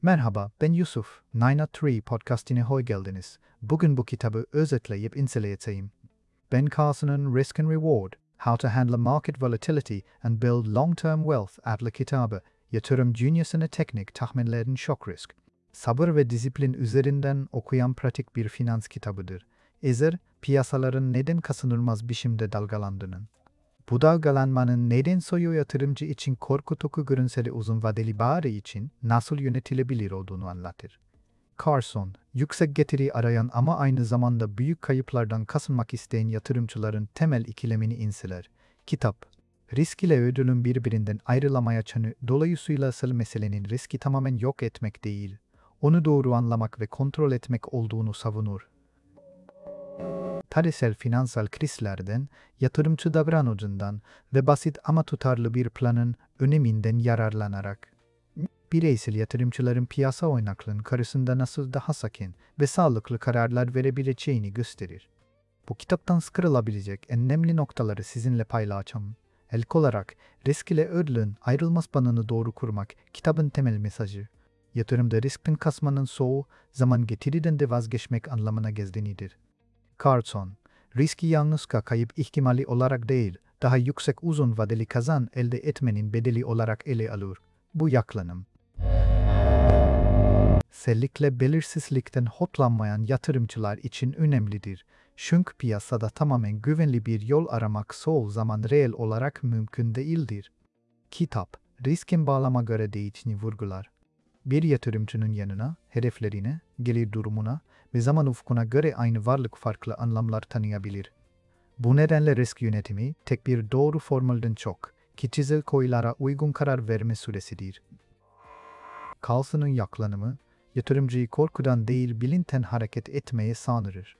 Merhaba, ben Yusuf. Nine Tree podcastine hoş geldiniz. Bugün bu kitabı özetleyip inceleyeceğim. Ben Carson'ın Risk and Reward, How to Handle Market Volatility and Build Long-Term Wealth adlı kitabı, yatırım dünyasına teknik tahminlerin şok risk. Sabır ve disiplin üzerinden okuyan pratik bir finans kitabıdır. Ezer, piyasaların neden kaçınılmaz biçimde dalgalandığının. Bu dalgalanmanın neden soyu yatırımcı için korkutucu görünse de uzun vadeli bari için nasıl yönetilebilir olduğunu anlatır. Carson, yüksek getiri arayan ama aynı zamanda büyük kayıplardan kaçınmak isteyen yatırımcıların temel ikilemini inceler. Kitap, risk ile ödülün birbirinden ayrılamayacağını, dolayısıyla asıl meselenin riski tamamen yok etmek değil, onu doğru anlamak ve kontrol etmek olduğunu savunur. Tarihsel finansal krizlerden, yatırımcı davranışından ve basit ama tutarlı bir planın öneminden yararlanarak, bireysel yatırımcıların piyasa oynaklığının karşısında nasıl daha sakin ve sağlıklı kararlar verebileceğini gösterir. Bu kitaptan sıkılabilecek önemli noktaları sizinle paylaşacağım. İlk olarak, risk ile ödülün ayrılmaz bağını doğru kurmak kitabın temel mesajı. Yatırımda riskten kaçmanın çoğu zaman getiriden de vazgeçmek anlamına geldiğidir. Carson, riski yalnızca kayıp ihtimali olarak değil, daha yüksek uzun vadeli kazan elde etmenin bedeli olarak ele alır. Bu yaklanım, özellikle belirsizlikten hoşlanmayan yatırımcılar için önemlidir. Çünkü piyasada tamamen güvenli bir yol aramak çoğu zaman reel olarak mümkün değildir. Kitap, riskin bağlama göre değiştiğini vurgular. Bir yatırımcının yanına, hedeflerine, gelir durumuna ve zaman ufkuna göre aynı varlık farklı anlamlar tanıyabilir. Bu nedenle risk yönetimi tek bir doğru formülden çok, kişisel koşullara uygun karar verme süresidir. Carson'ın yaklanımı, yatırımcıyı korkudan değil bilinçten hareket etmeye sağlar.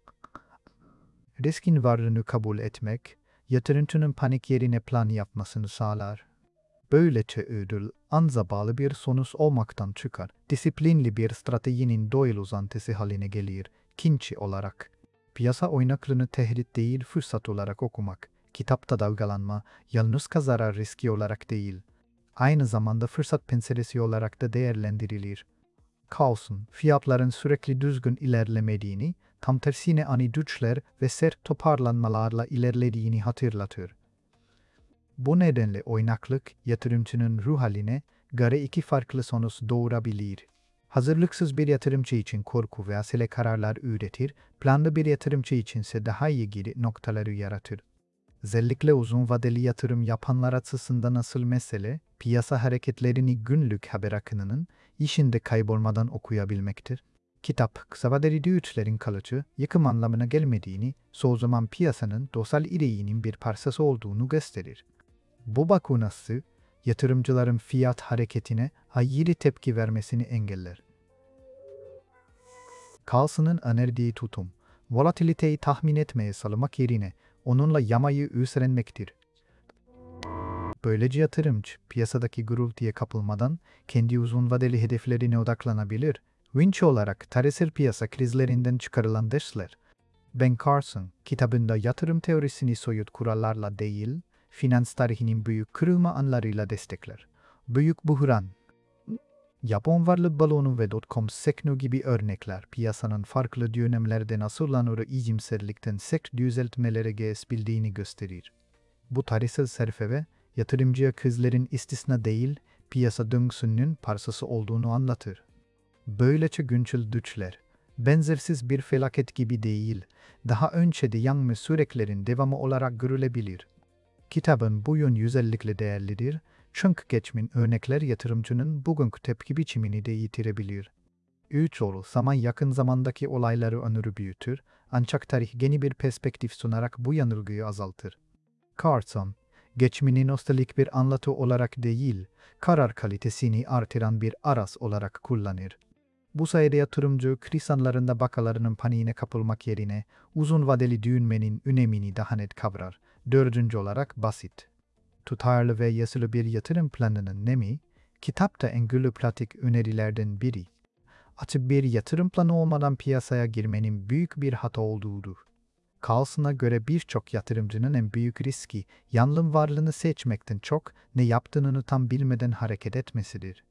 Riskin varlığını kabul etmek, yatırımcının panik yerine plan yapmasını sağlar. Böylece ödül, anza bağlı bir sonuç olmaktan çıkar, disiplinli bir stratejinin doğal uzantısı haline gelir, ikinci olarak. Piyasa oynaklığını tehdit değil fırsat olarak okumak, kitapta dalgalanma, yalnızca zarar riski olarak değil, aynı zamanda fırsat penceresi olarak da değerlendirilir. Carson, fiyatların sürekli düzgün ilerlemediğini, tam tersine ani düşüşler ve sert toparlanmalarla ilerlediğini hatırlatır. Bu nedenle oynaklık, yatırımcının ruh haline göre iki farklı sonuç doğurabilir. Hazırlıksız bir yatırımcı için korku ve acele kararlar üretir, planlı bir yatırımcı içinse daha iyi geri noktaları yaratır. Özellikle uzun vadeli yatırım yapanlar açısından asıl mesele, piyasa hareketlerini günlük haber akınının işinde kaybolmadan okuyabilmektir. Kitap, kısa vadeli düşüşlerin kalıcı, yıkım anlamına gelmediğini, çoğu zaman piyasanın doğal ireğinin bir parçası olduğunu gösterir. Bu bakımdan yatırımcıların fiyat hareketine ayrı tepki vermesini engeller. Carson'ın önerdiği tutum, volatiliteyi tahmin etmeye sağlamak yerine onunla yamayı üstlenmektir. Böylece yatırımcı, piyasadaki gürültüye kapılmadan kendi uzun vadeli hedeflerine odaklanabilir. Vinç olarak tarihsel piyasa krizlerinden çıkarılan dersler. Ben Carson, kitabında yatırım teorisini soyut kurallarla değil, finans tarihinin büyük kırılma anlarıyla destekler. Büyük buhran, Japon varlık balonu ve dotcom seknü gibi örnekler piyasanın farklı dönemlerde nasıl lanuru iyimserlikten sert düzeltmelere geçebildiğini gösterir. Bu tarihsel serfeve, yatırımcıya krizlerin istisna değil, piyasa döngüsünün parçası olduğunu anlatır. Böylece güncel düşüşler, benzersiz bir felaket gibi değil, daha önce de yanma süreçlerin devamı olarak görülebilir. Kitabın bu yön özellikle değerlidir, çünkü geçmiş örnekler yatırımcının bugünkü tepki biçimini de yitirebilir. Zaman yakın zamandaki olayları ömrü büyütür, ancak tarih yeni bir perspektif sunarak bu yanılgıyı azaltır. Carson, geçmişini nostaljik bir anlatı olarak değil, karar kalitesini artıran bir araç olarak kullanır. Bu sayede yatırımcı kriz anlarında bakalarının paniğine kapılmak yerine uzun vadeli düşünmenin önemini daha net kavrar. Dördüncü olarak basit, tutarlı ve yazılı bir yatırım planının nemi, kitapta en güçlü pratik önerilerden biri. Açık bir yatırım planı olmadan piyasaya girmenin büyük bir hata olduğudur. Carson'a göre birçok yatırımcının en büyük riski, yanlım varlığını seçmekten çok ne yaptığını tam bilmeden hareket etmesidir.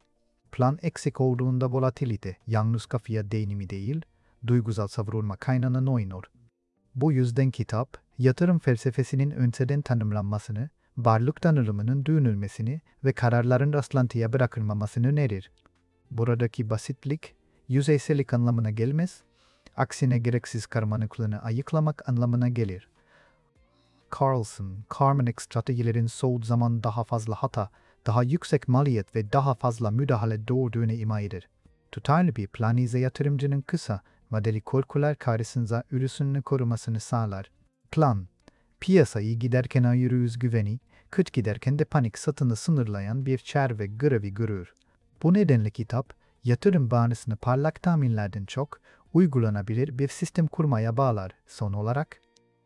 Plan eksik olduğunda volatilite yalnız kafaya değinimi değil, duygusal savrulma kaynağına oynar. Bu yüzden kitap, yatırım felsefesinin önceden tanımlanmasını, varlık tanımının düşünülmesini ve kararların rastlantıya bırakılmamasını önerir. Buradaki basitlik, yüzeysellik anlamına gelmez, aksine gereksiz karmaşıklığını ayıklamak anlamına gelir. Carlson, karmaşık stratejilerin çoğu zaman daha fazla hata, daha yüksek maliyet ve daha fazla müdahale doğurduğunu ima eder. Tutarlı bir plan ise yatırımcının kısa vadeli korkular karşısında ürününü korumasını sağlar. Plan, piyasayı giderken ayrı özgüveni, kötü giderken de panik satını sınırlayan bir çerçeve görevi görür. Bu nedenle kitap, yatırım bağımlısını parlak tahminlerden çok uygulanabilir bir sistem kurmaya bağlar. Son olarak,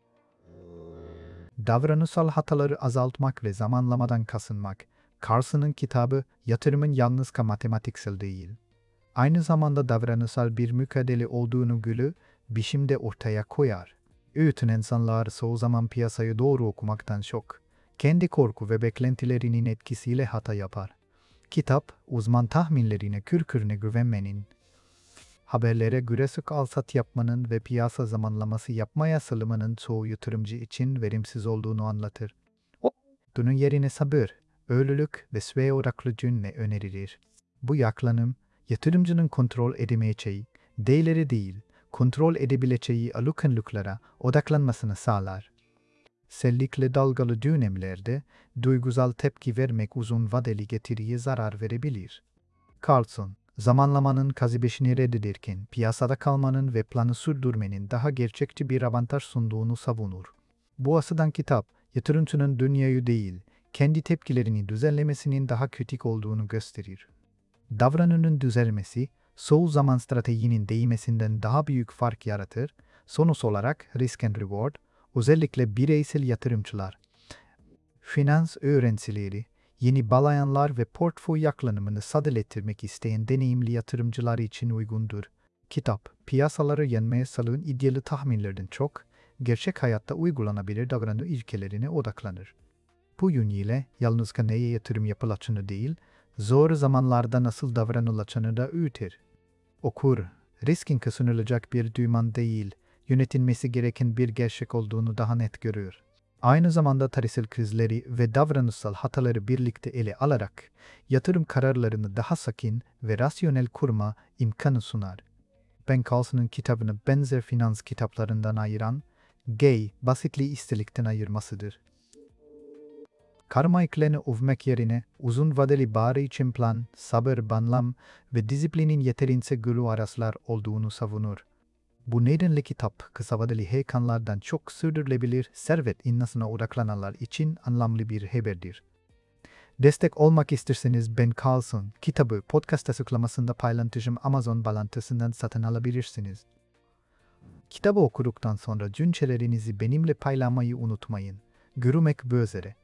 davranışsal hataları azaltmak ve zamanlamadan kasınmak, Carson'ın kitabı yatırımın yalnız matematiksel değil. Aynı zamanda davranışsal bir mücadele olduğunu gülü biçimde ortaya koyar. Öğütün insanlar çoğu zaman piyasayı doğru okumaktan çok, kendi korku ve beklentilerinin etkisiyle hata yapar. Kitap, uzman tahminlerine kürkürüne güvenmenin, haberlere göre sık al-sat yapmanın ve piyasa zamanlaması yapmaya sılmanın çoğu yatırımcı için verimsiz olduğunu anlatır. Bunun yerine sabır, ölülük ve süre odaklı cümle önerilir. Bu yaklanım, yatırımcının kontrol edemeyeceği, değerleri değil, kontrol edebileceği alışkanlıklara odaklanmasını sağlar. Özellikle dalgalı dönemlerde duygusal tepki vermek uzun vadeli getiriye zarar verebilir. Carlson, zamanlamanın kazibesini reddederken piyasada kalmanın ve planı sürdürmenin daha gerçekçi bir avantaj sunduğunu savunur. Bu açıdan kitap, yatırımcının dünyayı değil, kendi tepkilerini düzenlemesinin daha kritik olduğunu gösterir. Davranışın düzelmesi, çoğu zaman stratejinin değmesinden daha büyük fark yaratır. Sonuç olarak risk and reward, özellikle bireysel yatırımcılar, finans öğrencileri, yeni bağlayanlar ve portföy yaklanımını sadeleştirmek isteyen deneyimli yatırımcılar için uygundur. Kitap, piyasaları yenmeye sağlayan ideal tahminlerden çok, gerçek hayatta uygulanabilir davranış ilkelerine odaklanır. Bu yönüyle yalnızca neye yatırım yapılacağını değil, zor zamanlarda nasıl davranılacağını da öğütür. Okur, riskin kaçınılacak bir düğmen değil, yönetilmesi gereken bir gerçek olduğunu daha net görür. Aynı zamanda tarihsel krizleri ve davranışsal hataları birlikte ele alarak yatırım kararlarını daha sakin ve rasyonel kurma imkanı sunar. Ben Carlson'ın kitabını benzer finans kitaplarından ayıran, Gay, basitliği istelikten ayırmasıdır. Karmaşıklığını övmek yerine uzun vadeli bari için plan, sabır, banlam ve disiplinin yeterince güçlü araçlar olduğunu savunur. Bu nedenle kitap, kısa vadeli heyecanlardan çok sürdürülebilir servet inmesine odaklananlar için anlamlı bir haberdir. Destek olmak isterseniz Ben Carlson kitabı podcast açıklamasında paylaşacağım Amazon bağlantısından satın alabilirsiniz. Kitabı okuduktan sonra düşüncelerinizi benimle paylaşmayı unutmayın. Görüşmek üzere.